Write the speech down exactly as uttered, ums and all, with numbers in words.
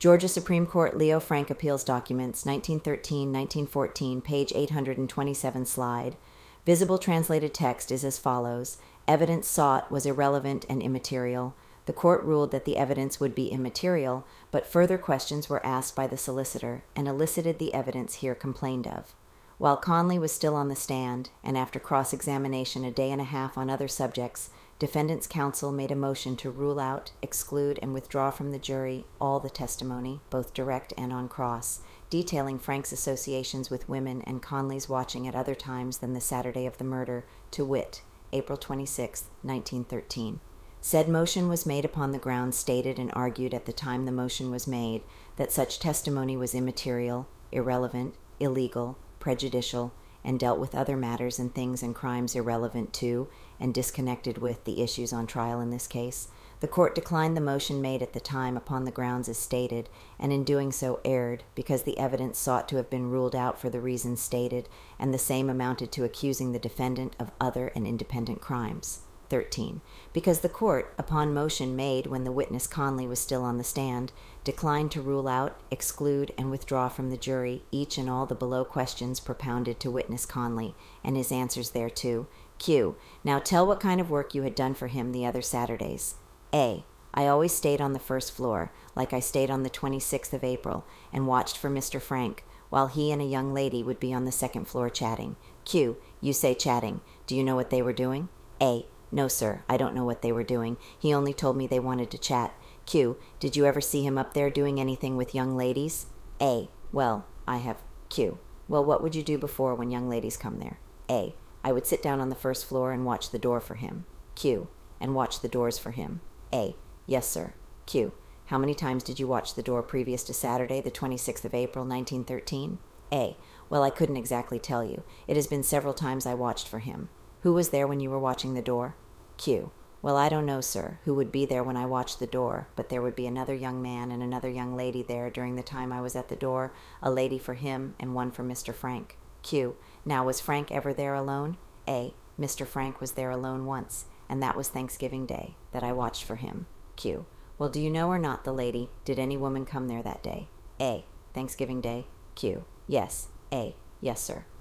Georgia Supreme Court Leo Frank Appeals Documents, nineteen thirteen to nineteen fourteen, page eight hundred twenty-seven, slide. Visible translated text is as follows. Evidence sought was irrelevant and immaterial. The court ruled that the evidence would be immaterial, but further questions were asked by the solicitor and elicited the evidence here complained of. While Conley was still on the stand, and after cross-examination a day and a half on other subjects, defendant's counsel made a motion to rule out, exclude, and withdraw from the jury all the testimony, both direct and on cross, detailing Frank's associations with women and Conley's watching at other times than the Saturday of the murder, to wit, April twenty-sixth, nineteen thirteen. Said motion was made upon the grounds stated and argued at the time the motion was made, that such testimony was immaterial, irrelevant, illegal, prejudicial, and dealt with other matters and things and crimes irrelevant to and disconnected with the issues on trial in this case. The court declined the motion made at the time upon the grounds as stated, and in doing so erred, because the evidence sought to have been ruled out for the reasons stated, and the same amounted to accusing the defendant of other and independent crimes. thirteen. Because the court, upon motion made when the witness Conley was still on the stand, declined to rule out, exclude, and withdraw from the jury each and all the below questions propounded to witness Conley, and his answers thereto. Q. Now tell what kind of work you had done for him the other Saturdays. A. I always stayed on the first floor, like I stayed on the twenty-sixth of April, and watched for Mister Frank, while he and a young lady would be on the second floor chatting. Q. You say chatting. Do you know what they were doing? A. No, sir, I don't know what they were doing. He only told me they wanted to chat. Q. Did you ever see him up there doing anything with young ladies? A. Well, I have... Q. Well, what would you do before when young ladies come there? A. I would sit down on the first floor and watch the door for him. Q. And watch the doors for him. A. Yes, sir. Q. How many times did you watch the door previous to Saturday, the twenty-sixth of April, nineteen thirteen? A. Well, I couldn't exactly tell you. It has been several times I watched for him. Who was there when you were watching the door? Q. Well, I don't know, sir, who would be there when I watched the door, but there would be another young man and another young lady there during the time I was at the door, a lady for him and one for Mister Frank. Q. Now, was Frank ever there alone? A. Mister Frank was there alone once, and that was Thanksgiving Day, that I watched for him. Q. Well, do you know or not the lady? Did any woman come there that day? A. Thanksgiving Day. Q. Yes. A. Yes, sir.